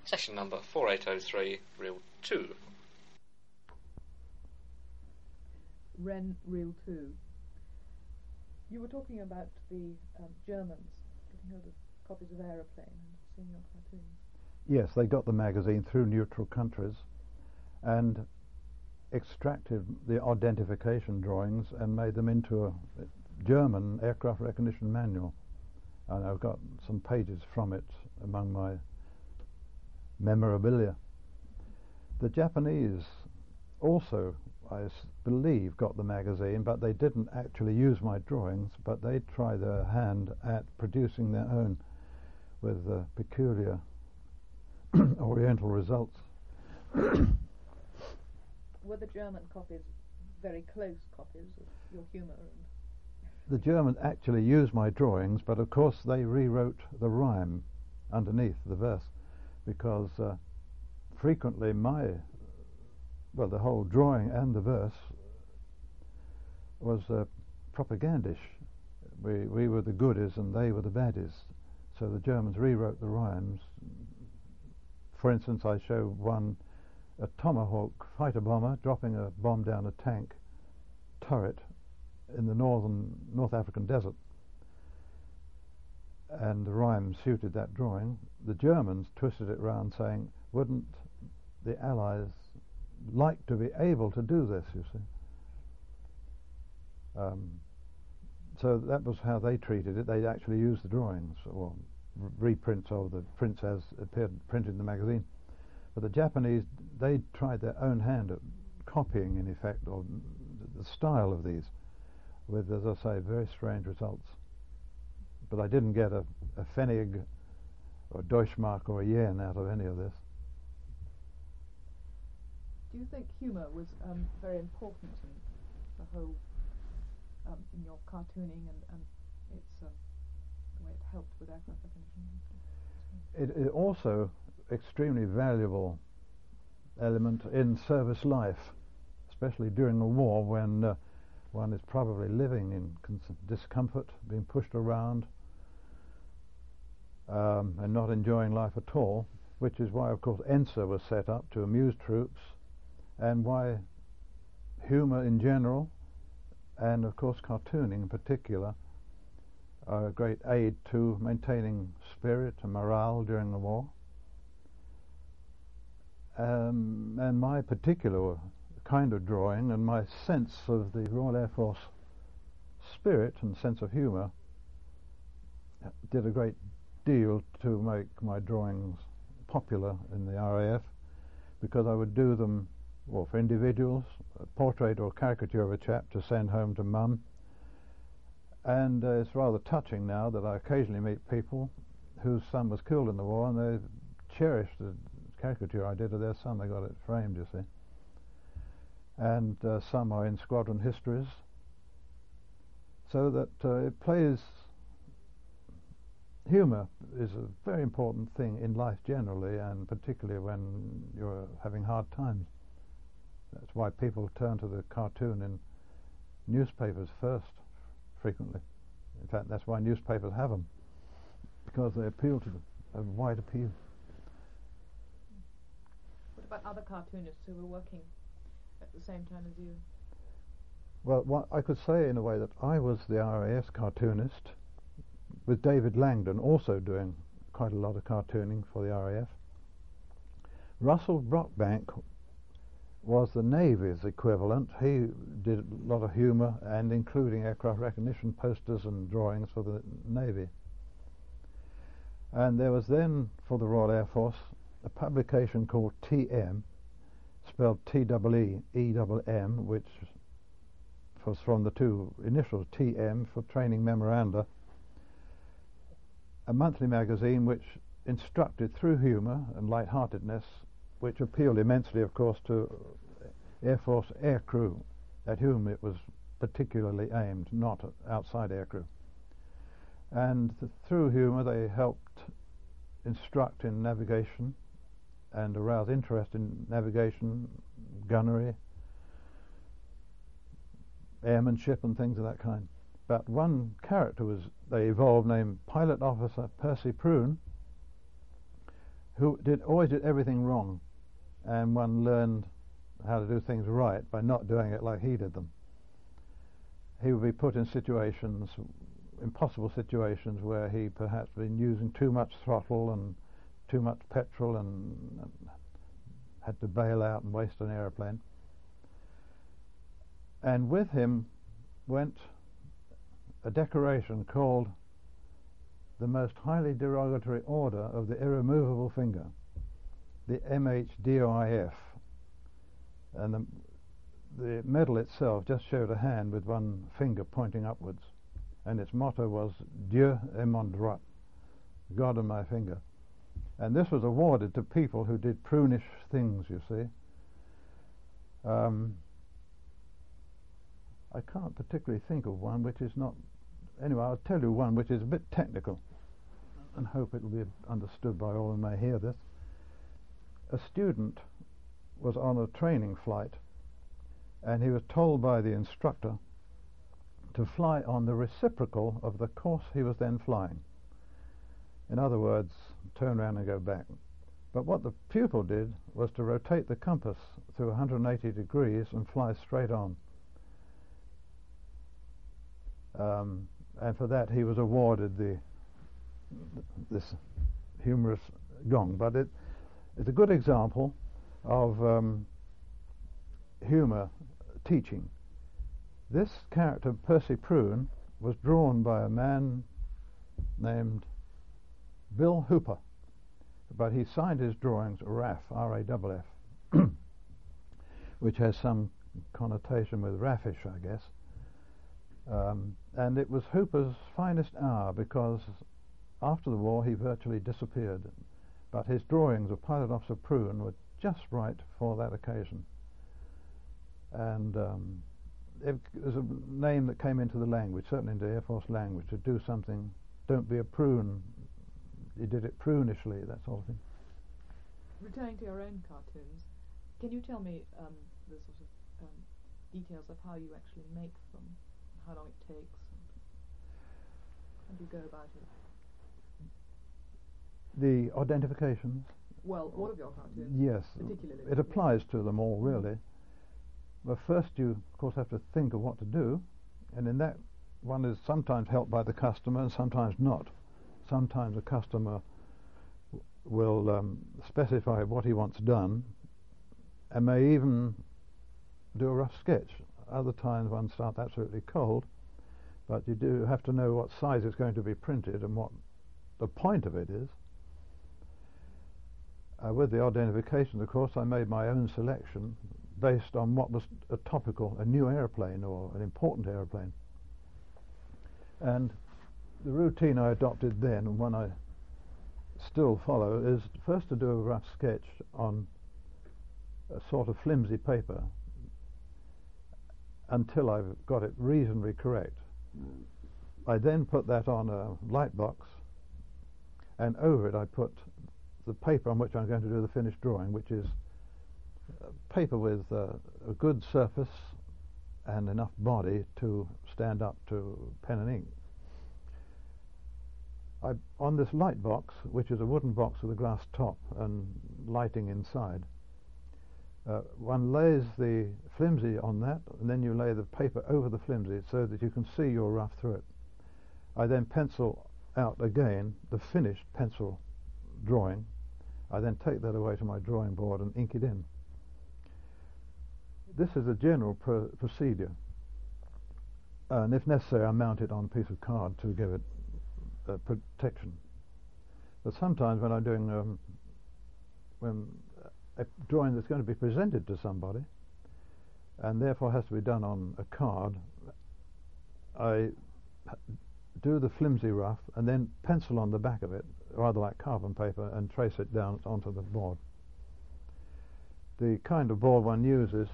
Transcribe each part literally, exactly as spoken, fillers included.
Session number four eight oh three, Reel two. Ren Reel two. You were talking about the um, Germans getting hold of copies of Aeroplane and seeing your cartoons. Yes, they got the magazine through neutral countries and extracted the identification drawings and made them into a German aircraft recognition manual. And I've got some pages from it among my memorabilia. The Japanese also, I s- believe, got the magazine, but they didn't actually use my drawings, but they tried their hand at producing their own with uh, peculiar oriental results. Were the German copies very close copies of your humour? And The Germans actually used my drawings, but of course they rewrote the rhyme underneath the verse, because uh, frequently my, well, the whole drawing and the verse was uh, propagandish. We, we were the goodies and they were the baddies. So the Germans rewrote the rhymes. For instance, I show one, a Tomahawk fighter bomber dropping a bomb down a tank turret in the northern North African desert, and the rhyme suited that drawing. The Germans twisted it round, saying, wouldn't the Allies like to be able to do this, you see? Um, so that was how they treated it. They actually used the drawings, or r- reprints of the prints as appeared printed in the magazine. But the Japanese, they tried their own hand at copying, in effect, or the style of these, with, as I say, very strange results. But I didn't get a, a Pfennig or Deutschmark or a yen out of any of this. do you think humour was um, very important in the whole, um, in your cartooning and, and its um, the way it helped with aircraft recognition? It is also extremely valuable element in service life, especially during a war when uh, one is probably living in cons- discomfort, being pushed around, um, and not enjoying life at all, which is why, of course, ENSA was set up to amuse troops, and why humour in general, and of course cartooning in particular, are a great aid to maintaining spirit and morale during the war. Um, and my particular kind of drawing and my sense of the Royal Air Force spirit and sense of humour did a great deal to make my drawings popular in the R A F, because I would do them, well, for individuals, a portrait or caricature of a chap to send home to mum. And uh, it's rather touching now that I occasionally meet people whose son was killed in the war, and they cherish the caricature I did of their son. They got it framed, you see. And uh, some are in squadron histories, so that uh, it plays. Humour is a very important thing in life generally, and particularly when you're having hard times. That's why people turn to the cartoon in newspapers first, frequently. In fact, that's why newspapers have them, because they appeal to the, a wide appeal. What about other cartoonists who were working at the same time as you? Well, what I could say in a way that I was the R A S cartoonist, with David Langdon also doing quite a lot of cartooning for the R A F. Russell Brockbank was the Navy's equivalent. He did a lot of humour, and including aircraft recognition posters and drawings for the Navy. And there was then, for the Royal Air Force, a publication called T M, spelled T E E E M M, which was from the two initials T M for Training Memoranda, a monthly magazine which instructed through humour and light-heartedness, which appealed immensely, of course, to Air Force aircrew, at whom it was particularly aimed, not outside aircrew. And th- through humour they helped instruct in navigation and arouse interest in navigation, gunnery, airmanship and things of that kind. But one character was they evolved named Pilot Officer Percy Prune, who did always did everything wrong, and one learned how to do things right by not doing it like he did them. He would be put in situations, impossible situations, where he perhaps been using too much throttle and too much petrol and, and had to bail out and waste an aeroplane. And with him went a decoration called the most highly derogatory order of the irremovable finger, the M H D O I F. And the, the medal itself just showed a hand with one finger pointing upwards, and its motto was Dieu est mon droit, God and my finger. And this was awarded to people who did prunish things, you see. Um, I can't particularly think of one which is not... Anyway, I'll tell you one which is a bit technical, and hope it will be understood by all who may hear this. A student was on a training flight, and he was told by the instructor to fly on the reciprocal of the course he was then flying. In other words, turn around and go back. But what the pupil did was to rotate the compass through one hundred eighty degrees and fly straight on. Um, and for that he was awarded the this humorous gong. But it, it's a good example of um, humour teaching. This character, Percy Prune, was drawn by a man named Bill Hooper, but he signed his drawings Raff, R A F F, which has some connotation with raffish, I guess. Um, and it was Hooper's finest hour, because after the war he virtually disappeared, but his drawings of Pilot Officer Prune were just right for that occasion. And um, it was a name that came into the language, certainly into Air Force language, to do something. Don't be a prune. You did it prunishly, that sort of thing. Returning to your own cartoons, can you tell me um, the sort of um, details of how you actually make them, how long it takes, and how do you go about it? The identifications? Well, all of your cartoons. Yes, particularly. it applies to them all, really. But first you, of course, have to think of what to do, and in that one is sometimes helped by the customer and sometimes not. Sometimes a customer w will um, specify what he wants done and may even do a rough sketch. Other times one starts absolutely cold, but you do have to know what size it's going to be printed and what the point of it is. Uh, with the identifications, of course, I made my own selection based on what was a topical, a new airplane or an important airplane. And the routine I adopted then, and one I still follow, is first to do a rough sketch on a sort of flimsy paper until I've got it reasonably correct. I then put that on a light box, and over it I put the paper on which I'm going to do the finished drawing, which is paper with uh, a good surface and enough body to stand up to pen and ink. I, on this light box, which is a wooden box with a glass top and lighting inside, uh, one lays the flimsy on that, and then you lay the paper over the flimsy so that you can see your rough through it. I then pencil out again the finished pencil drawing. I then take that away to my drawing board and ink it in. This is a general pro procedure, and if necessary I mount it on a piece of card to give it uh, protection. But sometimes when I'm doing um, when a drawing that's going to be presented to somebody and therefore has to be done on a card, I do the flimsy rough and then pencil on the back of it, rather like carbon paper, and trace it down onto the board. The kind of board one uses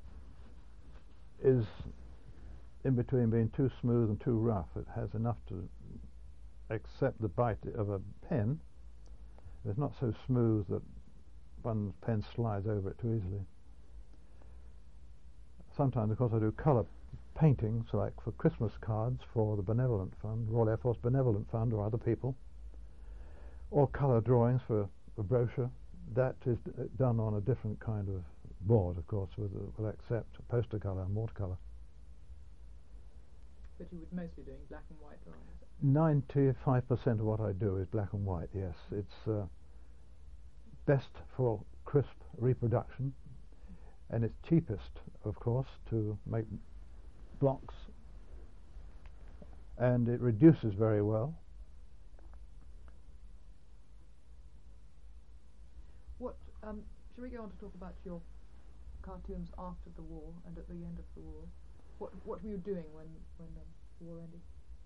is in between being too smooth and too rough. It has enough to accept the bite of a pen. It's not so smooth that one's pen slides over it too easily. Sometimes, of course, I do colour paintings, like for Christmas cards for the Benevolent Fund, Royal Air Force Benevolent Fund, or other people, or colour drawings for a brochure. That is d- done on a different kind of board, of course, with a, will accept poster colour and watercolour. But you would mostly doing black and white drawings. ninety-five percent of what I do is black and white, yes. It's uh, best for crisp reproduction, and it's cheapest, of course, to make blocks, and it reduces very well. What, um, shall we go on to talk about your cartoons after the war and at the end of the war? What what were you doing when, when um, the war ended?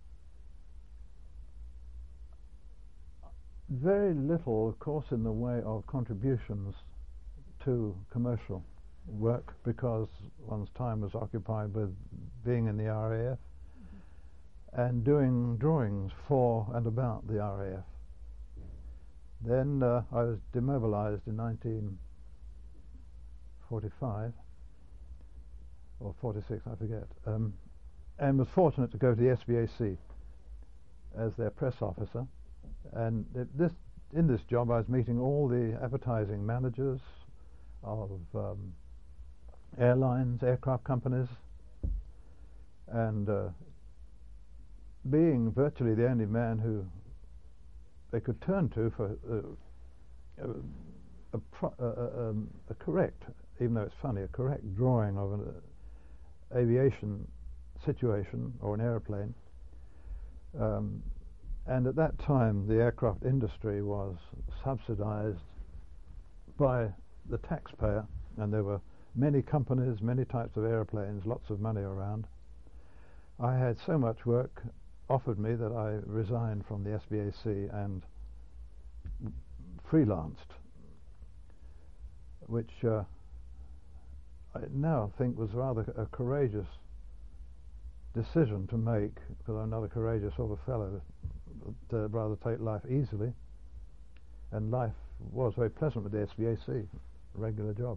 Very little, of course, in the way of contributions to commercial work, because one's time was occupied with being in the R A F mm-hmm. and doing drawings for and about the R A F. Then uh, I was demobilized in nineteen forty-five or forty-six, I forget, um, and was fortunate to go to the S B A C as their press officer. And it, this, in this job, I was meeting all the advertising managers of um, airlines, aircraft companies, and uh, being virtually the only man who they could turn to for uh, a, a, pro, uh, um, a correct, even though it's funny, a correct drawing of an uh, aviation situation or an aeroplane. Um, and at that time, the aircraft industry was subsidized by the taxpayer, and there were many companies, many types of airplanes, lots of money around. I had so much work offered me that I resigned from the S B A C and freelanced, which uh, I now think was rather a courageous decision to make, because I'm not a courageous sort of fellow, but uh, rather take life easily, and life was very pleasant with the S B A C, regular job.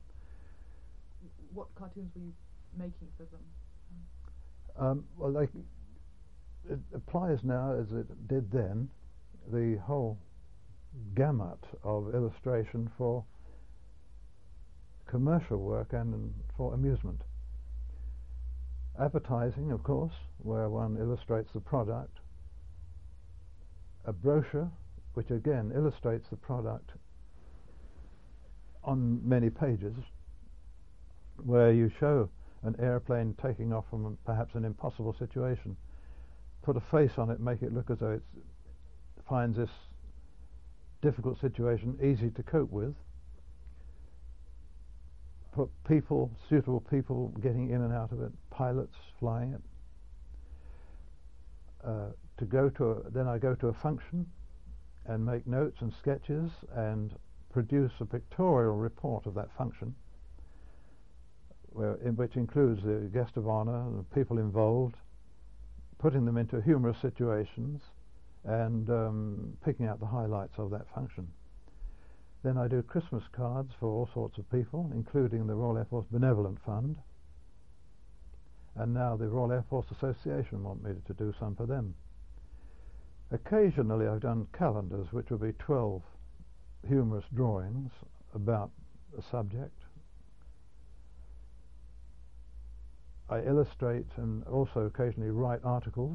What cartoons were you making for them? Um, well, they, it applies now as it did then, the whole gamut of illustration for commercial work and for amusement. Advertising, of course, where one illustrates the product. A brochure, which again illustrates the product on many pages, where you show an airplane taking off from perhaps an impossible situation, put a face on it, make it look as though it finds this difficult situation easy to cope with, put people, suitable people getting in and out of it, pilots flying it. Uh, to go to a, then I go to a function and make notes and sketches and produce a pictorial report of that function, where, in which includes the guest of honor, the people involved, putting them into humorous situations and um, picking out the highlights of that function. Then I do Christmas cards for all sorts of people, including the Royal Air Force Benevolent Fund, and now the Royal Air Force Association want me to do some for them. Occasionally I've done calendars, which will be twelve humorous drawings about a subject. I illustrate and also occasionally write articles.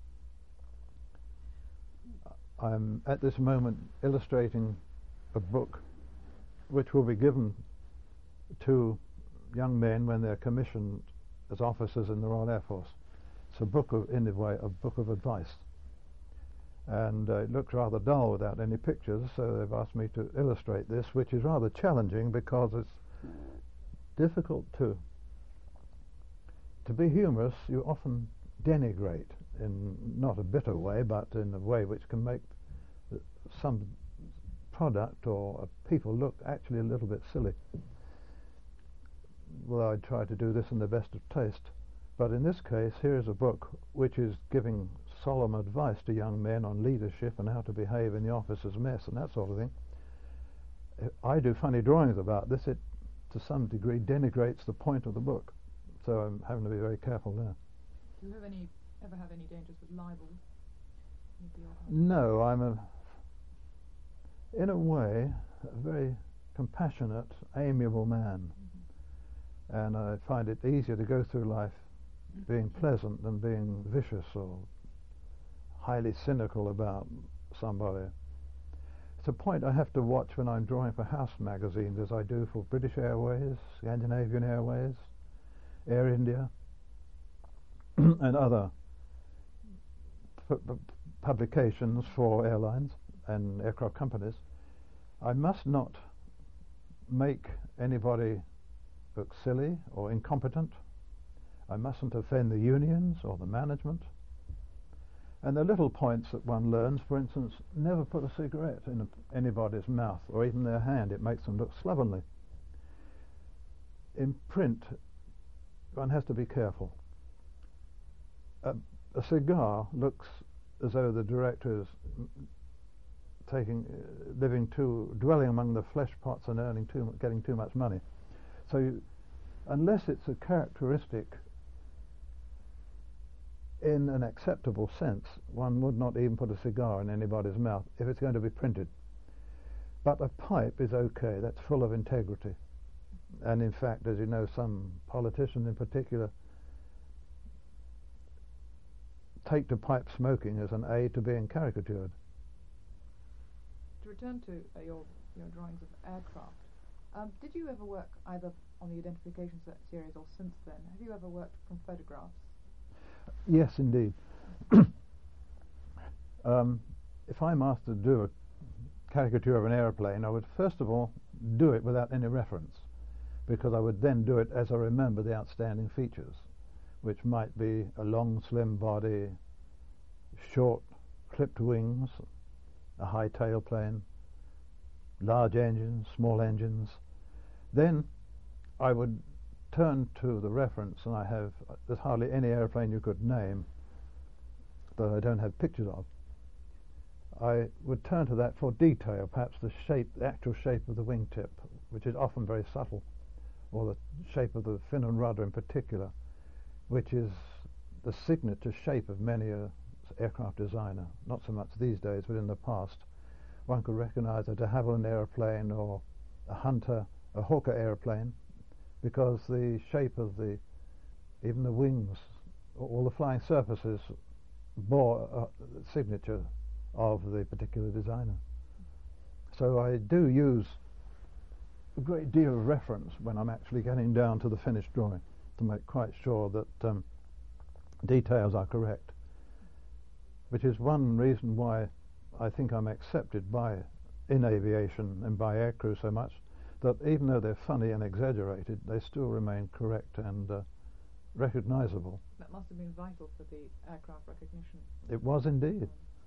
I'm at this moment illustrating a book which will be given to young men when they're commissioned as officers in the Royal Air Force. It's a book of, in a way, a book of advice. And uh, it looks rather dull without any pictures, so they've asked me to illustrate this, which is rather challenging because it's difficult to to be humorous. You often denigrate, in not a bitter way, but in a way which can make some product or people look actually a little bit silly. Well, I try to do this in the best of taste, but in this case, here is a book which is giving solemn advice to young men on leadership and how to behave in the officer's mess and that sort of thing. I do funny drawings about this. It, to some degree, denigrates the point of the book, so I'm having to be very careful there. Do you have any, ever have any dangers with libel? No, I'm a in a way, a very compassionate, amiable man. Mm-hmm. And I find it easier to go through life being pleasant than being vicious or highly cynical about somebody. It's a point I have to watch when I'm drawing for house magazines, as I do for British Airways, Scandinavian Airways, Air India, and other p- p- publications for airlines and aircraft companies. I must not make anybody look silly or incompetent. I mustn't offend the unions or the management. And the little points that one learns, for instance, never put a cigarette in a, anybody's mouth or even their hand. It makes them look slovenly. In print, one has to be careful. A, a cigar looks as though the director is taking, uh, living too, dwelling among the flesh pots and earning too, getting too much money. So, you, unless it's a characteristic in an acceptable sense, one would not even put a cigar in anybody's mouth if it's going to be printed. But a pipe is okay, that's full of integrity. And in fact, as you know, some politicians in particular take to pipe smoking as an aid to being caricatured. To return to uh, your, your drawings of aircraft, um, did you ever work either on the identification series or since then? Have you ever worked from photographs? Yes, indeed. um, if I'm asked to do a caricature of an airplane, I would first of all do it without any reference, because I would then do it as I remember the outstanding features, which might be a long, slim body, short, clipped wings, a high tailplane, large engines, small engines. Then I would turn to the reference, and I have, there's hardly any airplane you could name that I don't have pictures of. I would turn to that for detail, perhaps the shape, the actual shape of the wingtip, which is often very subtle, or the shape of the fin and rudder in particular, which is the signature shape of many an aircraft designer. Not so much these days, but in the past, one could recognize a de Havilland airplane or a Hunter, a Hawker airplane, because the shape of the, even the wings, all the flying surfaces bore a signature of the particular designer. So I do use a great deal of reference when I'm actually getting down to the finished drawing to make quite sure that um, details are correct, which is one reason why I think I'm accepted by in aviation and by aircrew so much, that even though they're funny and exaggerated, they still remain correct and uh, recognizable. That must have been vital for the aircraft recognition. It was indeed.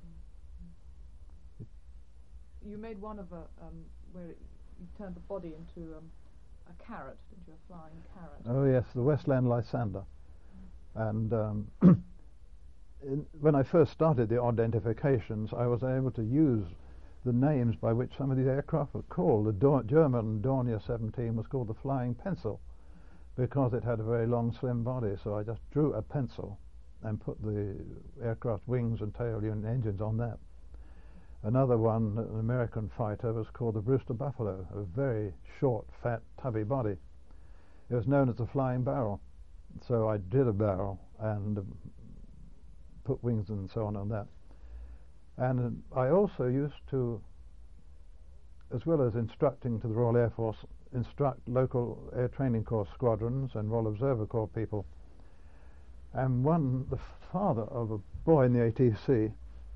Um, you made one of a, um, where it, you turned the body into um, a carrot, didn't you, a flying carrot? Oh yes, the Westland Lysander. Mm. And um, in, when I first started the identifications, I was able to use the names by which some of these aircraft were called. The Do- German Dornier seventeen was called the Flying Pencil because it had a very long, slim body. So I just drew a pencil and put the aircraft wings and tail and engines on that. Another one, an American fighter, was called the Brewster Buffalo, a very short, fat, tubby body. It was known as the Flying Barrel. So I did a barrel and uh, put wings and so on on that. And I also used to, as well as instructing to the Royal Air Force, instruct local Air Training Corps squadrons and Royal Observer Corps people. And one, the father of a boy in the A T C,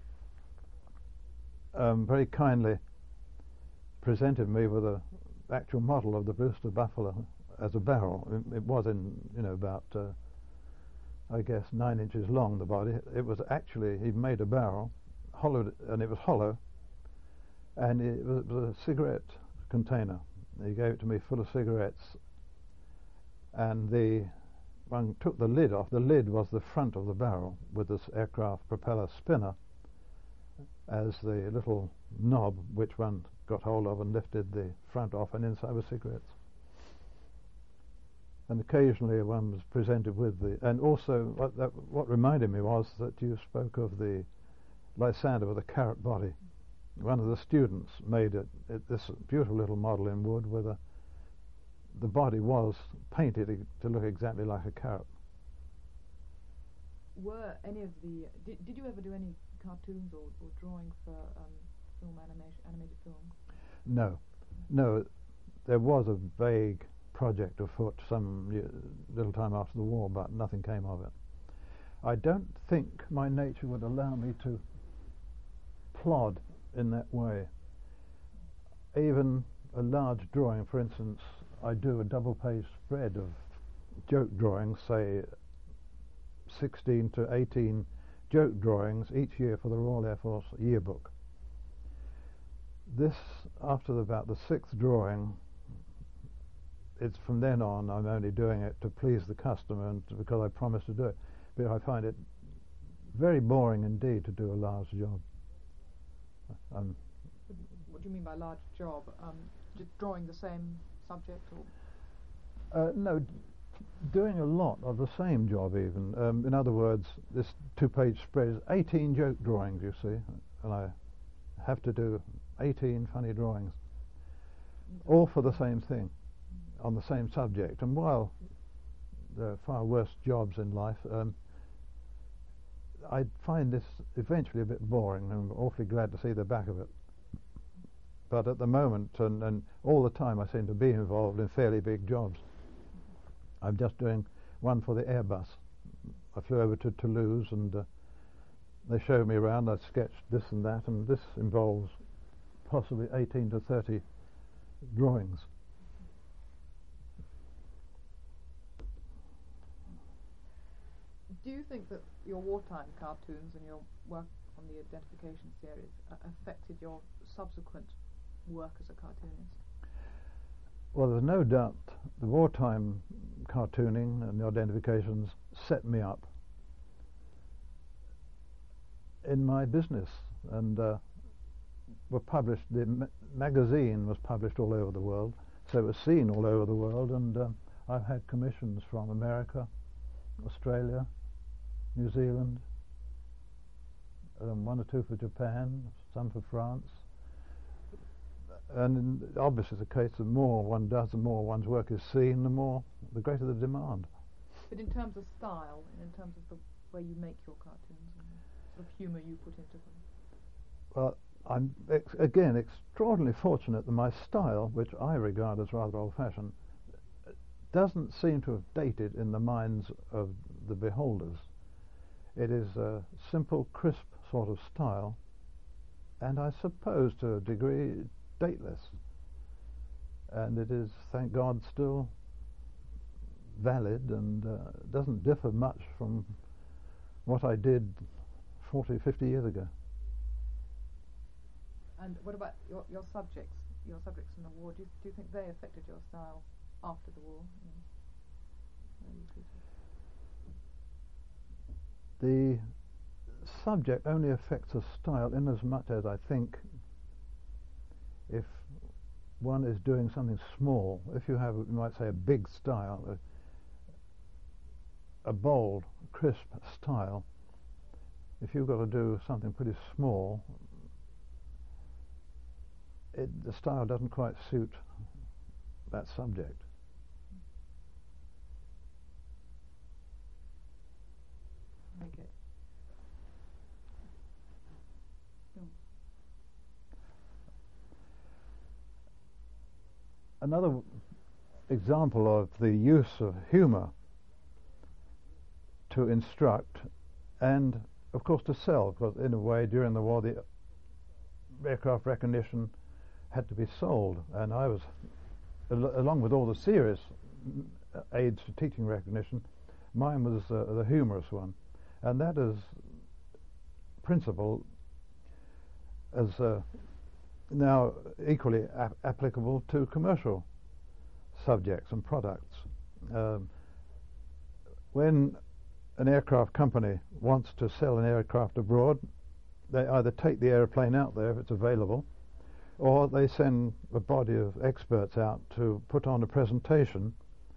um, very kindly presented me with an actual model of the Brewster Buffalo as a barrel. It, it was in, you know, about, uh, I guess, nine inches long, the body. It was actually, he made a barrel, hollowed, and it was hollow, and it was, it was a cigarette container. He gave it to me full of cigarettes, and the one took the lid off. The lid was the front of the barrel with this aircraft propeller spinner as the little knob which one got hold of and lifted the front off, and inside were cigarettes. And occasionally one was presented with the, and also what, that, what reminded me was that you spoke of the Lysander with a carrot body. one of the students made it, it, this beautiful little model in wood where the, the body was painted to look exactly like a carrot. Were any of the... Did, did you ever do any cartoons or, or drawing for um, film animation, animated film? No. No, there was a vague project afoot some year, little time after the war, but nothing came of it. I don't think my nature would allow me to plod in that way. Even a large drawing, for instance, I do a double-page spread of joke drawings, say sixteen to eighteen joke drawings each year for the Royal Air Force yearbook. This, after about the sixth drawing, it's from then on I'm only doing it to please the customer and to, because I promised to do it. But I find it very boring indeed to do a large job. Um, what do you mean by large job? Um, just drawing the same subject, or? Uh, no, d- doing a lot of the same job even. Um, in other words, this two-page spread is eighteen joke drawings, you see, and I have to do eighteen funny drawings, all for the same thing, on the same subject. And while there are far worse jobs in life, um, I find this eventually a bit boring, and I'm awfully glad to see the back of it. But at the moment, and, and all the time, I seem to be involved in fairly big jobs. I'm just doing one for the Airbus. I flew over to Toulouse, and uh, they showed me around. I sketched this and that, and this involves possibly eighteen to thirty drawings. Do you think that your wartime cartoons and your work on the identification series uh, affected your subsequent work as a cartoonist? Well, there's no doubt the wartime cartooning and the identifications set me up in my business, and uh, were published. The ma- magazine was published all over the world, so it was seen all over the world, and uh, I've had commissions from America, Australia, New Zealand, um, one or two for Japan, some for France. And obviously the case, the more one does, the more one's work is seen, the more, the greater the demand. But in terms of style, and in terms of the way you make your cartoons, and the sort of humour you put into them? Well, I'm ex- again extraordinarily fortunate that my style, which I regard as rather old-fashioned, doesn't seem to have dated in the minds of the beholders. It is a simple, crisp sort of style, and I suppose to a degree dateless. And it is, thank God, still valid and uh, doesn't differ much from what I did forty, fifty years ago. And what about your, your subjects, your subjects in the war? Do you, do you think they affected your style after the war? The subject only affects a style in as much as I think if one is doing something small, if you have, you might say, a big style, a, a bold, crisp style, if you've got to do something pretty small, it, the style doesn't quite suit that subject. Okay. Another example of the use of humour to instruct and, of course, to sell, because in a way during the war the aircraft recognition had to be sold, and I was, al- along with all the serious aids to teaching recognition, mine was uh, the humorous one, and that is principle as uh, now equally ap- applicable to commercial subjects and products. Um, when an aircraft company wants to sell an aircraft abroad, they either take the airplane out there if it's available, or they send a body of experts out to put on a presentation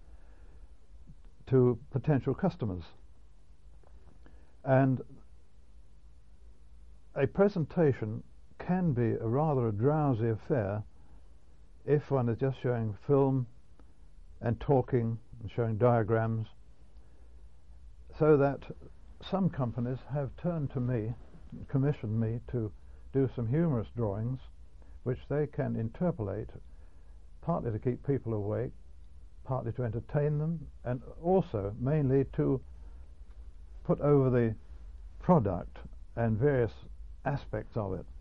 to potential customers. And a presentation can be a rather a drowsy affair if one is just showing film and talking and showing diagrams, so that some companies have turned to me, commissioned me to do some humorous drawings which they can interpolate, partly to keep people awake, partly to entertain them, and also mainly to put over the product and various aspects of it.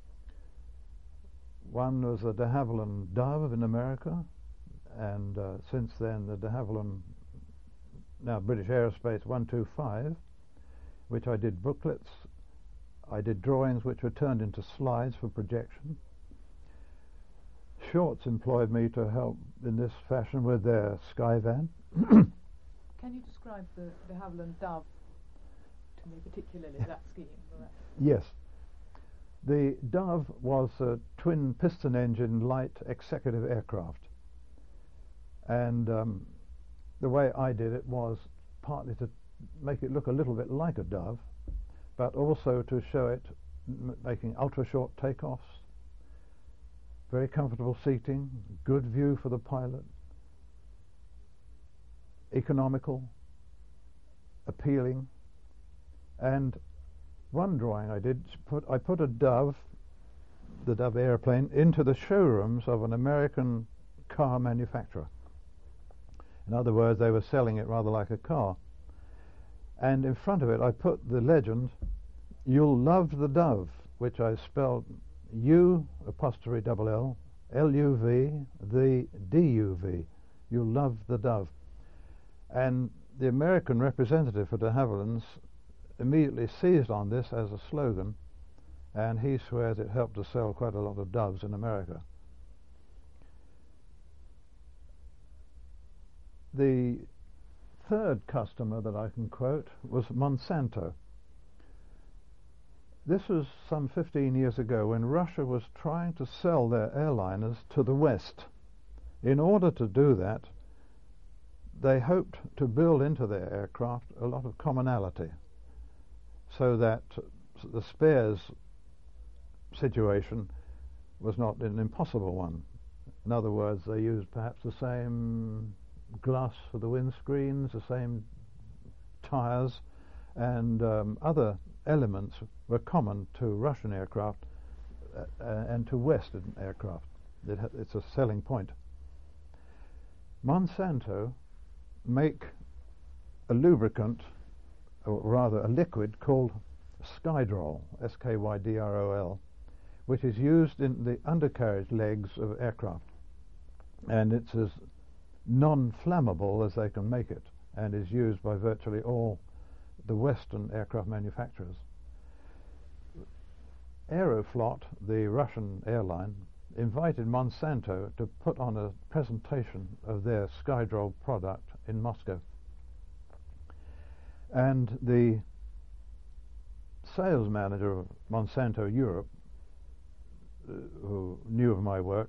One was the de Havilland Dove in America, and uh, since then the de Havilland, now British Aerospace one two five, which I did booklets. I did drawings which were turned into slides for projection. Shorts employed me to help in this fashion with their Skyvan. Can you describe the de Havilland Dove to me, particularly that scheme? That Yes. The Dove was a twin piston engine light executive aircraft, and um, the way I did it was partly to make it look a little bit like a dove, but also to show it m making ultra short takeoffs, very comfortable seating, good view for the pilot, economical, appealing. And one drawing I did, put, I put a Dove, the Dove airplane, into the showrooms of an American car manufacturer. In other words, they were selling it rather like a car. And in front of it I put the legend, "You'll love the Dove," which I spelled U apostrophe double L, L U V, the D U V. You'll love the Dove. And the American representative for de Havilland's immediately seized on this as a slogan, and he swears it helped to sell quite a lot of doves in America. The third customer that I can quote was Monsanto. This was some fifteen years ago when Russia was trying to sell their airliners to the West. In order to do that, they hoped to build into their aircraft a lot of commonality, so that the spares situation was not an impossible one. In other words, they used perhaps the same glass for the windscreens, the same tires, and um, other elements were common to Russian aircraft uh, and to Western aircraft. It ha it's a selling point. Monsanto make a lubricant, or rather a liquid, called Skydrol, S K Y D R O L, which is used in the undercarriage legs of aircraft. And it's as non-flammable as they can make it, and is used by virtually all the Western aircraft manufacturers. Aeroflot, the Russian airline, invited Monsanto to put on a presentation of their Skydrol product in Moscow. And the sales manager of Monsanto Europe, uh, who knew of my work,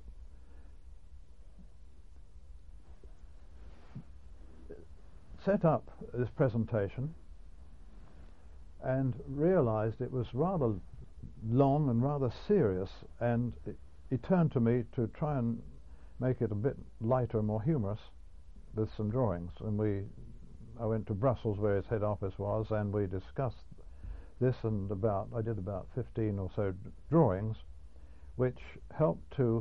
set up this presentation and realized it was rather long and rather serious, and it, he turned to me to try and make it a bit lighter and more humorous with some drawings. And we I went to Brussels, where his head office was, and we discussed this, and about I did about fifteen or so drawings which helped to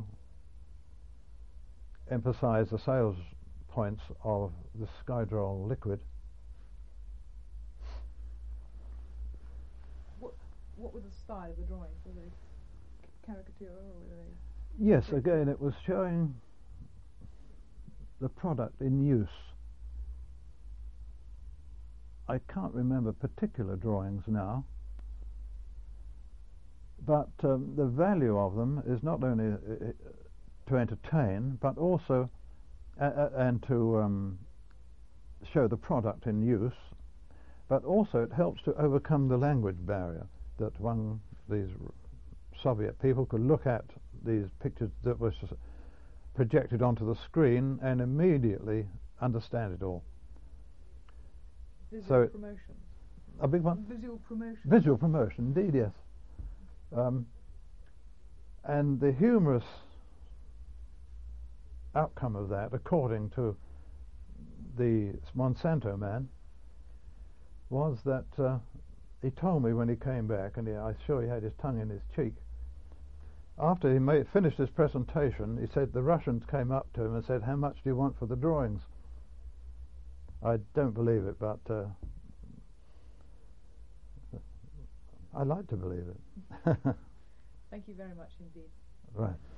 emphasize the sales points of the Skydrol liquid. What, what was the style of the drawings? Were they caricature, or were they... Yes, again, it was showing the product in use. I can't remember particular drawings now, but um, the value of them is not only uh, to entertain, but also uh, uh, and to um, show the product in use, but also it helps to overcome the language barrier, that one, these Soviet people could look at these pictures that was projected onto the screen and immediately understand it all. Visual so promotion. A big one? Visual promotion. Visual promotion, indeed, yes. Um, And the humorous outcome of that, according to the Monsanto man, was that uh, he told me when he came back, and he, I'm sure he had his tongue in his cheek, after he made, finished his presentation, he said the Russians came up to him and said, "How much do you want for the drawings?" I don't believe it, but uh, I like to believe it. Thank you very much indeed. Right.